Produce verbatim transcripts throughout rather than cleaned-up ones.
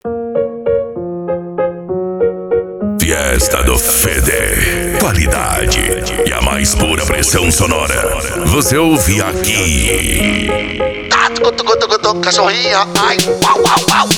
Fiesta do Fede. Qualidade e a mais pura pressão sonora. Você ouve aqui. Tá, tucu, tucu, tucu, tucu, cachorrinha. Ai, uau, uau, uau.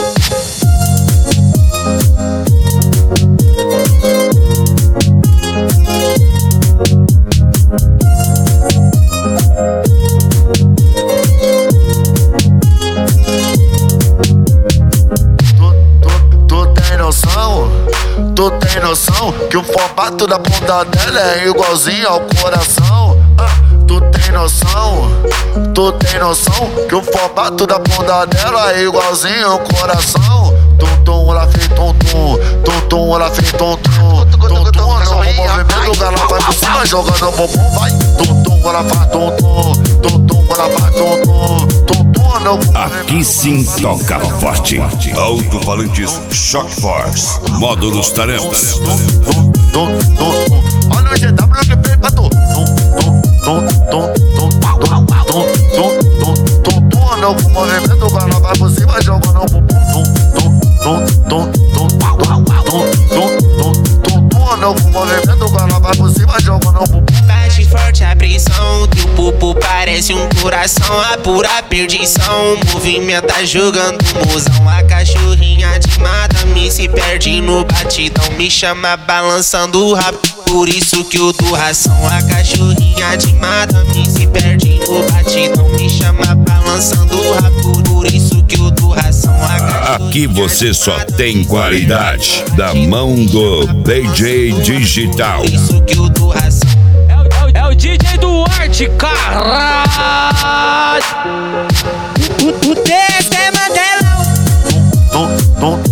Tu tem noção que o formato da bunda dela é igualzinho ao coração? Ah, tu tem noção? Tu tem noção que o formato da bunda dela é igualzinho ao coração? Tum tum, ela fez tum tum, tum tum, ela fez tum tum, tum tum, no movimento ela vai por cima jogando bumbum, vai. Tum tum, ela faz tum tum, tum tum, ela faz tum tum, tum tum. Aqui sim toca forte. Alto-falantes Shock Force. Módulos tarentas. Olha o G W que fez pra tu. No movimento o cara vai por cima jogando o bumbum. No movimento o cara vai por cima jogando o bumbum. Bate forte a pressão, teu pupo parece um coração, a pura perdição. Movimenta jogando mozão, a cachorrinha de madame se perde no batidão, me chama balançando o rabo, por isso que eu dou ração. A cachorrinha de madame se perde no batidão, me chama balançando o rabo, por isso que eu dou ração. Aqui você só tem qualidade da mão do D J Digital. Por isso que eu dou ração. É o D J Duarte, caralho. O, o, o teste é Mandelão.